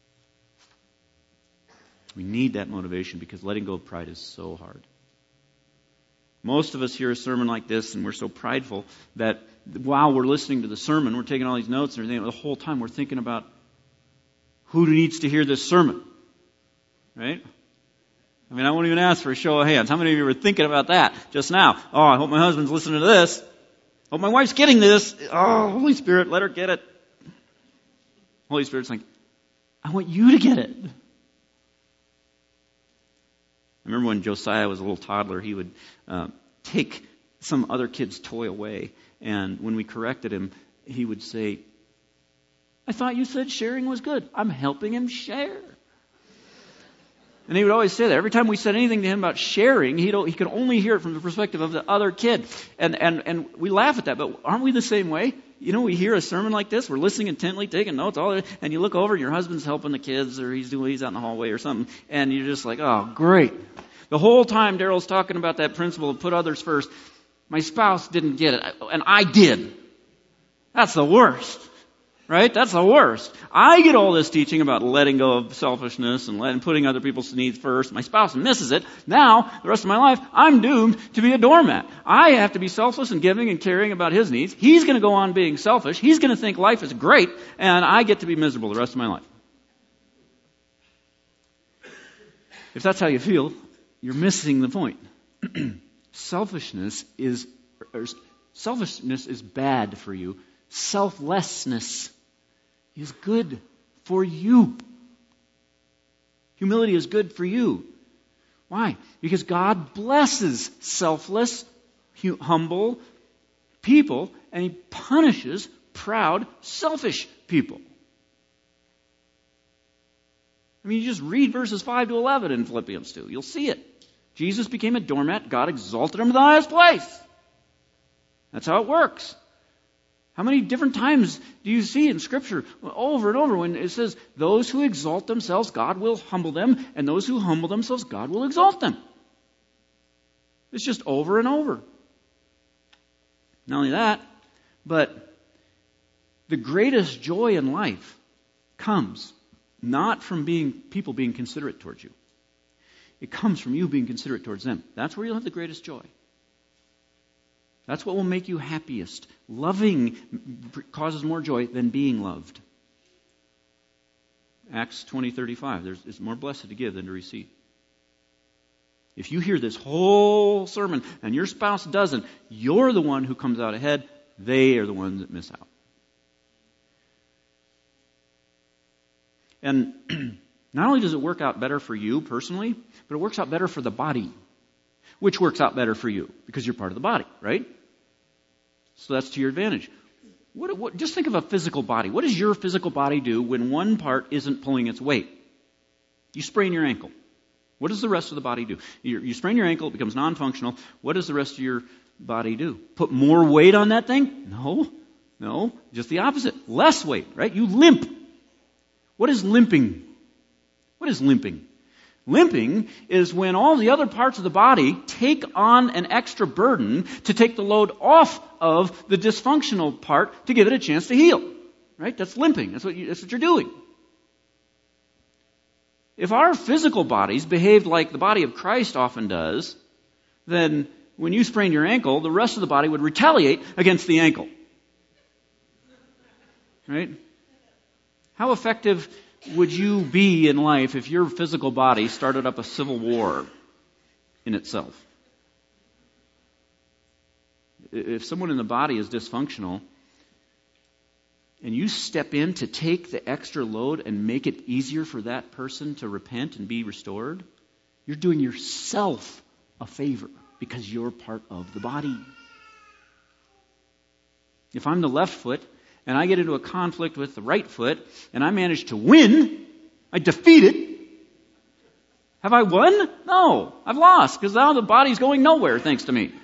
We need that motivation because letting go of pride is so hard. Most of us hear a sermon like this and we're so prideful that while we're listening to the sermon, we're taking all these notes and everything, the whole time we're thinking about who needs to hear this sermon, right? I mean, I won't even ask for a show of hands. How many of you were thinking about that just now? Oh, I hope my husband's listening to this. Hope my wife's getting this. Oh, Holy Spirit, let her get it. Holy Spirit's like, I want you to get it. I remember when Josiah was a little toddler, he would uh, take some other kid's toy away. And when we corrected him, he would say, I thought you said sharing was good. I'm helping him share. And he would always say that. Every time we said anything to him about sharing, he'd, he could only hear it from the perspective of the other kid. And, and, and we laugh at that, but aren't we the same way? You know, we hear a sermon like this, we're listening intently, taking notes, all that, and you look over and your husband's helping the kids, or he's doing, he's out in the hallway or something, and you're just like, oh, great. The whole time Daryl's talking about that principle of put others first, my spouse didn't get it, and I did. That's the worst. Right? That's the worst. I get all this teaching about letting go of selfishness and letting, putting other people's needs first. My spouse misses it. Now, the rest of my life, I'm doomed to be a doormat. I have to be selfless and giving and caring about his needs. He's going to go on being selfish. He's going to think life is great, and I get to be miserable the rest of my life. If that's how you feel, you're missing the point. Selfishness is, or selfishness is bad for you. Selflessness is good for you. Humility is good for you. Why? Because God blesses selfless, humble people, and He punishes proud, selfish people. I mean, you just read verses five to eleven in Philippians two. You'll see it. Jesus became a doormat. God exalted Him to the highest place. That's how it works. How many different times do you see in Scripture over and over when it says, those who exalt themselves, God will humble them, and those who humble themselves, God will exalt them. It's just over and over. Not only that, but the greatest joy in life comes not from being people being considerate towards you. It comes from you being considerate towards them. That's where you'll have the greatest joy. That's what will make you happiest. Loving causes more joy than being loved. Acts twenty thirty-five. There's, it's more blessed to give than to receive. If you hear this whole sermon and your spouse doesn't, you're the one who comes out ahead. They are the ones that miss out. And not only does it work out better for you personally, but it works out better for the body, which works out better for you because you're part of the body, right? So that's to your advantage. What, what, just think of a physical body. What does your physical body do when one part isn't pulling its weight? You sprain your ankle. What does the rest of the body do? You, you sprain your ankle, it becomes non-functional. What does the rest of your body do? Put more weight on that thing? No. No. Just the opposite. Less weight, right? You limp. What is limping? What is limping? Limping is when all the other parts of the body take on an extra burden to take the load off of the dysfunctional part to give it a chance to heal. Right? That's limping. That's what, you, that's what you're doing. If our physical bodies behaved like the body of Christ often does, then when you sprain your ankle, the rest of the body would retaliate against the ankle. Right? How effective would you be in life if your physical body started up a civil war in itself? If someone in the body is dysfunctional, and you step in to take the extra load and make it easier for that person to repent and be restored, you're doing yourself a favor because you're part of the body. If I'm the left foot and I get into a conflict with the right foot and I manage to win, I defeat it, have I won? No, I've lost because now the body's going nowhere thanks to me.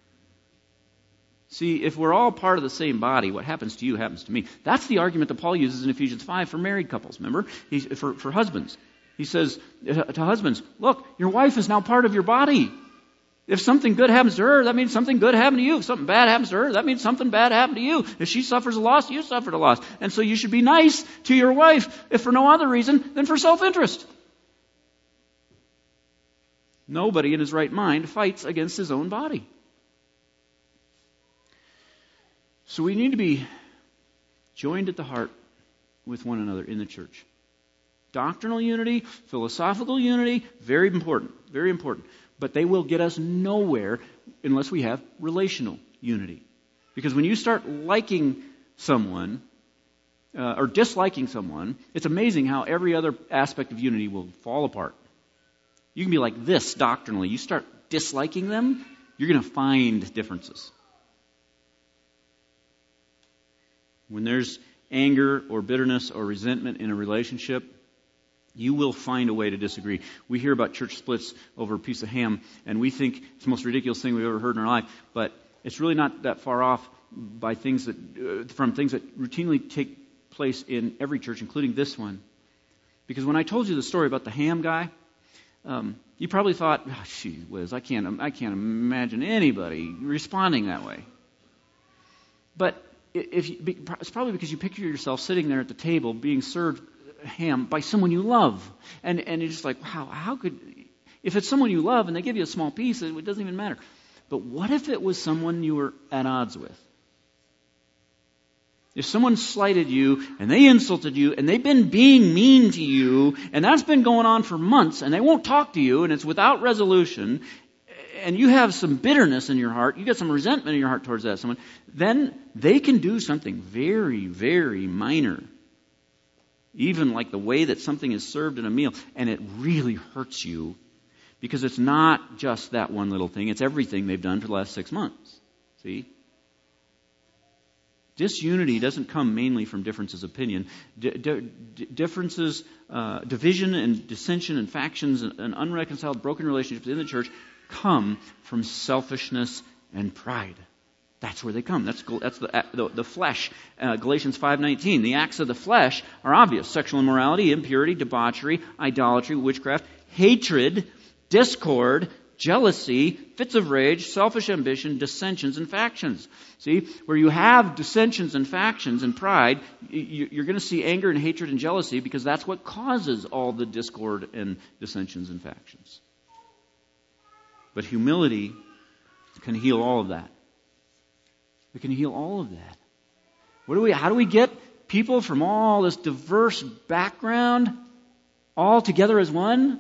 See, if we're all part of the same body, what happens to you happens to me. That's the argument that Paul uses in Ephesians five for married couples, remember? He's, for, for husbands. He says to husbands, look, your wife is now part of your body. If something good happens to her, that means something good happened to you. If something bad happens to her, that means something bad happened to you. If she suffers a loss, you suffered a loss. And so you should be nice to your wife, if for no other reason than for self-interest. Nobody in his right mind fights against his own body. So we need to be joined at the heart with one another in the church. Doctrinal unity, philosophical unity, very important, very important. But they will get us nowhere unless we have relational unity. Because when you start liking someone, uh, or disliking someone, it's amazing how every other aspect of unity will fall apart. You can be like this doctrinally. You start disliking them, you're going to find differences. When there's anger or bitterness or resentment in a relationship, you will find a way to disagree. We hear about church splits over a piece of ham, and we think it's the most ridiculous thing we've ever heard in our life, but it's really not that far off by things that, uh, from things that routinely take place in every church, including this one. Because when I told you the story about the ham guy, um, you probably thought, oh, gee whiz, I can't, I can't imagine anybody responding that way. But if you, it's probably because you picture yourself sitting there at the table being served ham by someone you love. And and you're just like, wow, how could... If it's someone you love and they give you a small piece, it doesn't even matter. But what if it was someone you were at odds with? If someone slighted you and they insulted you and they've been being mean to you and that's been going on for months and they won't talk to you and it's without resolution, and you have some bitterness in your heart, you got some resentment in your heart towards that someone, then they can do something very, very minor. Even like the way that something is served in a meal, and it really hurts you because it's not just that one little thing, it's everything they've done for the last six months. See? Disunity doesn't come mainly from differences of opinion. D- d- differences, uh, division and dissension and factions and, and unreconciled broken relationships in the church come from selfishness and pride. That's where they come. That's that's the the, the flesh. Uh, Galatians five nineteen. The acts of the flesh are obvious: sexual immorality, impurity, debauchery, idolatry, witchcraft, hatred, discord, jealousy, fits of rage, selfish ambition, dissensions, and factions. See, where you have dissensions and factions and pride, you're going to see anger and hatred and jealousy because that's what causes all the discord and dissensions and factions. But humility can heal all of that. We can heal all of that. What do we? How do we get people from all this diverse background all together as one?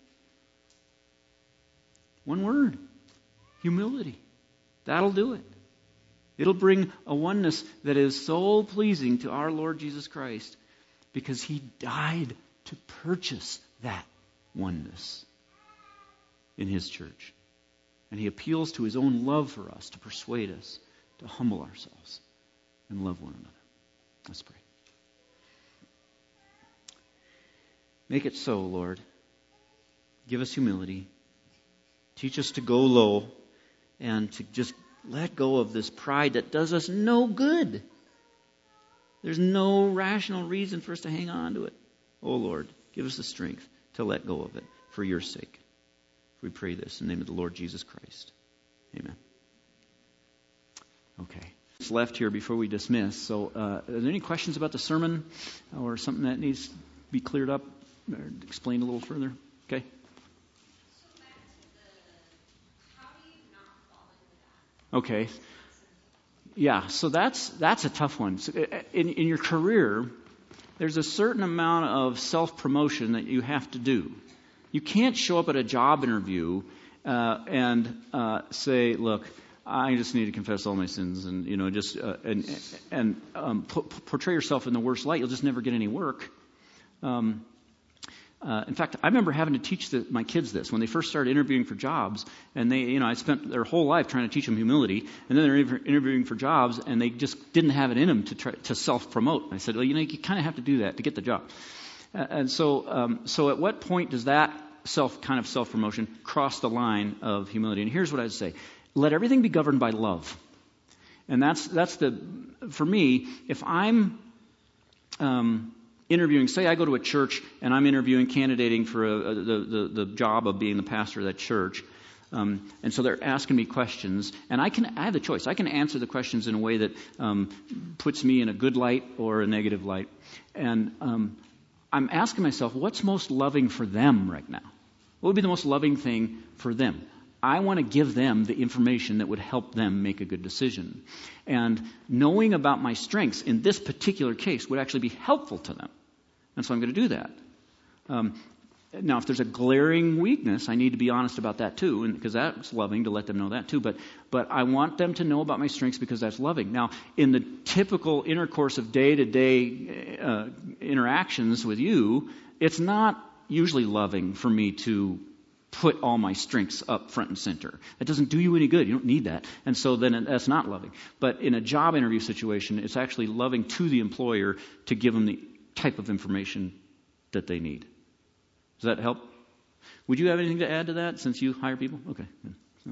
One word. Humility. That'll do it. It'll bring a oneness that is so pleasing to our Lord Jesus Christ because He died to purchase that oneness in his church. And he appeals to his own love for us to persuade us to humble ourselves and love one another. Let's pray. Make it so, Lord. Give us humility. Teach us to go low and to just let go of this pride that does us no good. There's no rational reason for us to hang on to it. Oh, Lord, give us the strength to let go of it for your sake. We pray this in the name of the Lord Jesus Christ. Amen. Okay. It's left here before we dismiss. So, uh, are there any questions about the sermon or something that needs to be cleared up or explained a little further? Okay. Okay. Yeah, so that's that's a tough one. So in, in your career, there's a certain amount of self-promotion that you have to do. You can't show up at a job interview uh, and uh, say, "Look, I just need to confess all my sins," and you know, just uh, and and um, p- portray yourself in the worst light. You'll just never get any work. Um, Uh, in fact, I remember having to teach the, my kids this when they first started interviewing for jobs, and they, you know, I spent their whole life trying to teach them humility, and then they're inter- interviewing for jobs, and they just didn't have it in them to try to self-promote. I said, well, you know, you kind of have to do that to get the job. Uh, and so, um, so at what point does that self kind of self-promotion cross the line of humility? And here's what I'd say: let everything be governed by love. And that's that's the for me. If I'm um, interviewing, say I go to a church and I'm interviewing, candidating for a, a, the, the, the job of being the pastor of that church. Um, and so they're asking me questions, and I can I have the choice. I can answer the questions in a way that um, puts me in a good light or a negative light. And um, I'm asking myself, what's most loving for them right now? What would be the most loving thing for them? I want to give them the information that would help them make a good decision. And knowing about my strengths in this particular case would actually be helpful to them. And so I'm going to do that. Um, now, if there's a glaring weakness, I need to be honest about that too, and because that's loving to let them know that too. But but I want them to know about my strengths because that's loving. Now, in the typical intercourse of day-to-day uh, interactions with you, it's not usually loving for me to put all my strengths up front and center. That doesn't do you any good. You don't need that. And so then that's not loving. But in a job interview situation, it's actually loving to the employer to give them the type of information that they need. Does that help? Would you have anything to add to that since you hire people? Okay. So,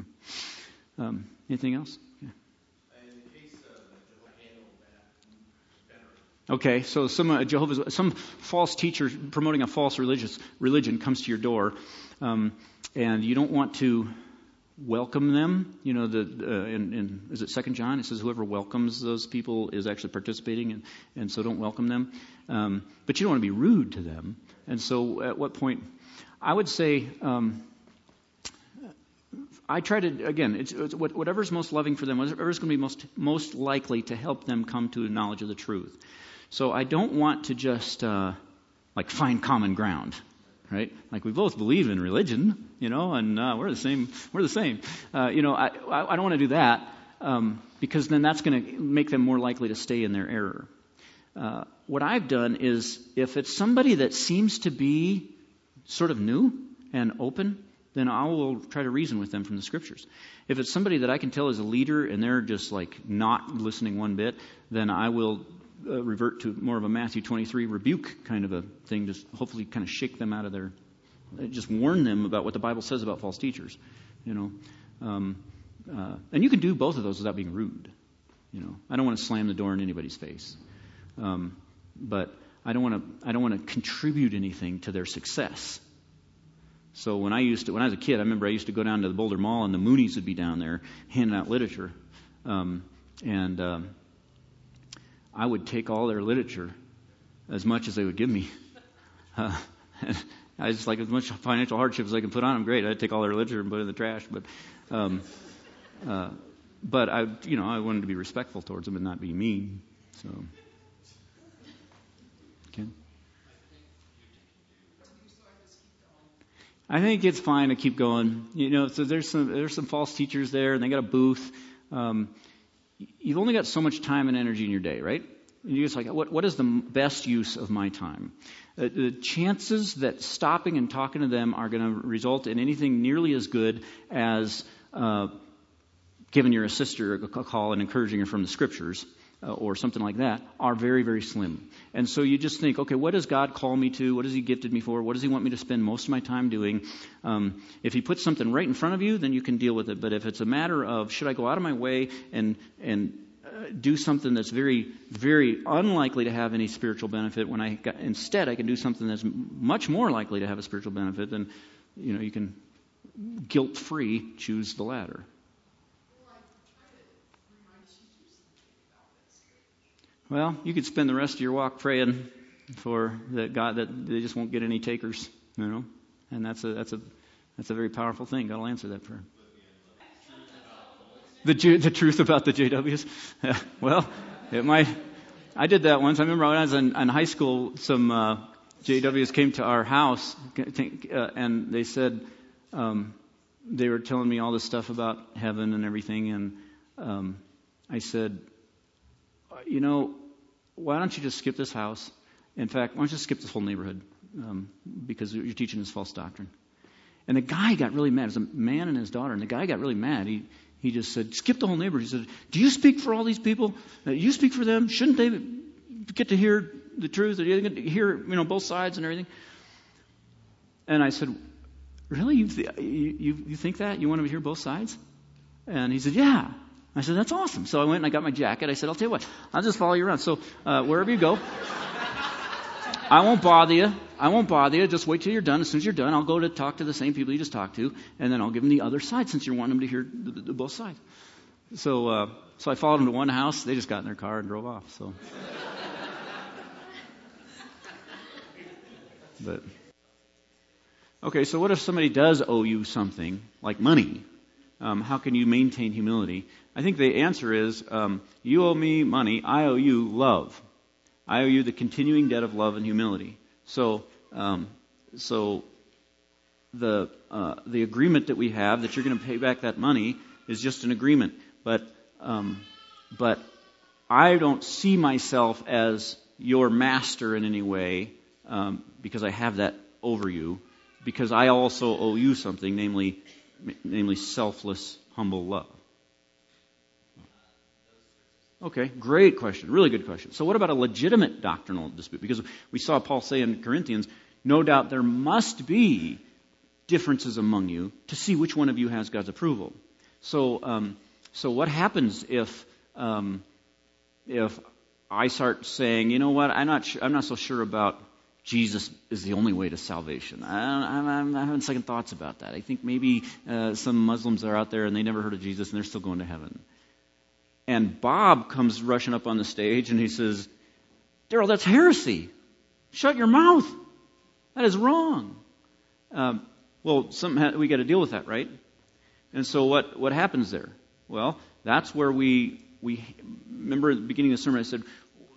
um, anything else? Yeah. In the case of Jehovah handle that better. Okay, so some uh, Jehovah's, some false teacher promoting a false religious religion comes to your door, um, and you don't want to welcome them. You know, the uh, in, in is it Second John? It says whoever welcomes those people is actually participating, and, and so don't welcome them. Um, but you don't want to be rude to them. And so, at what point? I would say. Um, I try to, again, it's, it's whatever's most loving for them, whatever's going to be most most likely to help them come to a knowledge of the truth. So I don't want to just, uh, like, find common ground, right? Like, we both believe in religion, you know, and uh, we're the same, we're the same. Uh, you know, I, I don't want to do that um, because then that's going to make them more likely to stay in their error. Uh, what I've done is, if it's somebody that seems to be sort of new and open, then I will try to reason with them from the Scriptures. If it's somebody that I can tell is a leader and they're just like not listening one bit, then I will uh, revert to more of a Matthew twenty-three rebuke kind of a thing, just hopefully kind of shake them out of their, just warn them about what the Bible says about false teachers, you know. Um, uh, and you can do both of those without being rude, you know. I don't want to slam the door in anybody's face, um, but I don't want to. I don't want to contribute anything to their success. So when I used to, when I was a kid, I remember I used to go down to the Boulder Mall, and the Moonies would be down there handing out literature, um, and um, I would take all their literature, as much as they would give me. Uh, I just like as much financial hardship as I can put on them. Great, I'd take all their literature and put it in the trash. But, um, uh, but I, you know, I wanted to be respectful towards them and not be mean. So, okay. I think it's fine to keep going. You know, so there's some there's some false teachers there, and they got a booth. Um, you've only got so much time and energy in your day, right? And you're just like, what, what is the best use of my time? Uh, the chances that stopping and talking to them are going to result in anything nearly as good as uh, giving your sister a call and encouraging her from the Scriptures uh, or something like that are very, very slim. And so you just think, okay, what does God call me to? What has He gifted me for? What does He want me to spend most of my time doing? Um, if He puts something right in front of you, then you can deal with it. But if it's a matter of, should I go out of my way and and do something that's very, very unlikely to have any spiritual benefit when I got, instead I can do something that's much more likely to have a spiritual benefit, then, you know, you can guilt-free choose the latter. Well, you could spend the rest of your walk praying for that God that they just won't get any takers, you know, and that's a that's a that's a very powerful thing. God will answer that prayer. The the truth about the J Ws? Yeah, well, it might. I did that once. I remember when I was in, in high school, some uh, J Ws came to our house, uh, and they said um, they were telling me all this stuff about heaven and everything, and um, I said, you know, why don't you just skip this house? In fact, why don't you just skip this whole neighborhood? Um, because you're teaching this false doctrine. And the guy got really mad. It was a man and his daughter, and the guy got really mad. He He just said, skip the whole neighborhood. He said, do you speak for all these people? Uh, you speak for them? Shouldn't they get to hear the truth? Or get to hear, you know, both sides and everything? And I said, really? You, th- you, you think that? You want to hear both sides? And he said, yeah. I said, that's awesome. So I went and I got my jacket. I said, I'll tell you what, I'll just follow you around. So uh, wherever you go, I won't bother you. I won't bother you. Just wait till you're done. As soon as you're done, I'll go to talk to the same people you just talked to, and then I'll give them the other side since you're wanting them to hear the, the, the both sides. So, uh, so I followed them to one house. They just got in their car and drove off. So, but okay. So, what if somebody does owe you something like money? Um, how can you maintain humility? I think the answer is, um, you owe me money. I owe you love. I owe you the continuing debt of love and humility. So, um, so the uh, the agreement that we have that you're going to pay back that money is just an agreement. But um, but I don't see myself as your master in any way um, because I have that over you. Because I also owe you something, namely namely selfless, humble love. Okay, great question. Really good question. So what about a legitimate doctrinal dispute? Because we saw Paul say in Corinthians, no doubt there must be differences among you to see which one of you has God's approval. So um, so what happens if um, if I start saying, you know what, I'm not su- I'm not so sure about Jesus is the only way to salvation. I, I'm, I'm having second thoughts about that. I think maybe uh, some Muslims are out there and they never heard of Jesus and they're still going to heaven. And Bob comes rushing up on the stage and he says, Daryl, that's heresy. Shut your mouth. That is wrong. Um, well, somehow we got to deal with that, right? And so what, what happens there? Well, that's where we, we remember at the beginning of the sermon I said,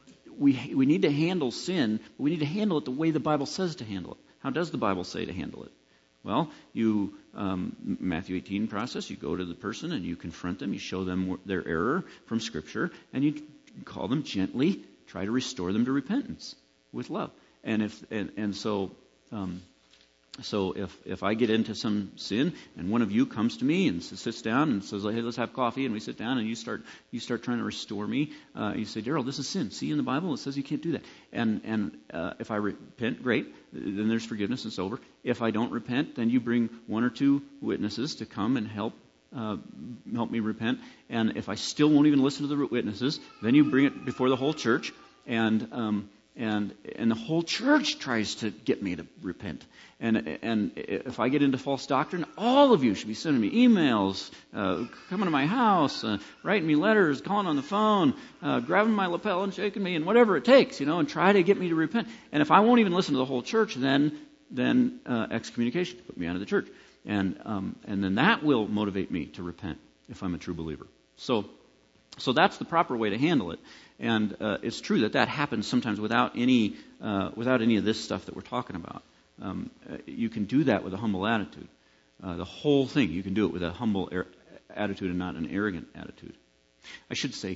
we we need to handle sin, but we need to handle it the way the Bible says to handle it. How does the Bible say to handle it? Well, you, um, Matthew eighteen process, you go to the person and you confront them, you show them their error from Scripture, and you call them gently, try to restore them to repentance with love. And if and, and so um, so if if I get into some sin and one of you comes to me and sits down and says, hey, let's have coffee, and we sit down and you start you start trying to restore me, uh, you say, Daryl, this is sin. See, in the Bible it says you can't do that. And and uh, if I repent, great, then there's forgiveness, it's over. If I don't repent, then you bring one or two witnesses to come and help uh, help me repent. And if I still won't even listen to the witnesses, then you bring it before the whole church, and um, and and the whole church tries to get me to repent. And and if I get into false doctrine, all of you should be sending me emails, uh, coming to my house, uh, writing me letters, calling on the phone, uh, grabbing my lapel and shaking me, and whatever it takes, you know, and try to get me to repent. And if I won't even listen to the whole church, then then uh, excommunication, put me out of the church, and um, and then that will motivate me to repent if I'm a true believer. So. So that's the proper way to handle it, and uh, it's true that that happens sometimes without any uh, without any of this stuff that we're talking about. Um, uh, you can do that with a humble attitude. Uh, the whole thing, you can do it with a humble er- attitude and not an arrogant attitude. I should say,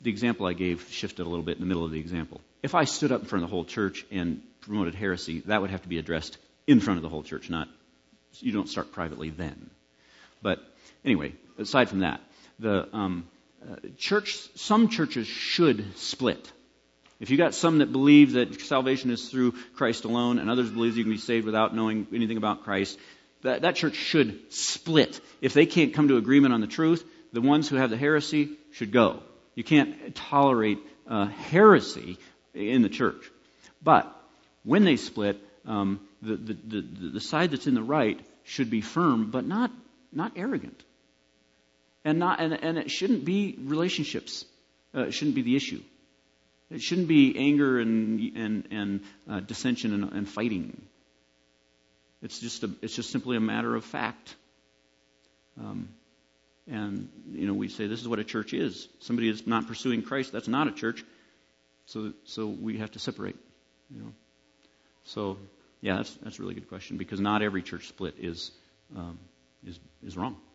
the example I gave shifted a little bit in the middle of the example. If I stood up in front of the whole church and promoted heresy, that would have to be addressed in front of the whole church, not, you don't start privately then. But anyway, aside from that, the um, uh, church, some churches should split. If you got some that believe that salvation is through Christ alone, and others believe you can be saved without knowing anything about Christ, that, that church should split. If they can't come to agreement on the truth, the ones who have the heresy should go. You can't tolerate uh, heresy in the church. But when they split, um, the, the, the, the side that's in the right should be firm, but not not arrogant. And not and, and it shouldn't be relationships. Uh, it shouldn't be the issue. It shouldn't be anger and and and uh, dissension and, and fighting. It's just a, it's just simply a matter of fact. Um, and you know, we say this is what a church is. Somebody is not pursuing Christ, that's not a church. So so we have to separate. You know. So yeah, that's that's a really good question, because not every church split is um, is is wrong.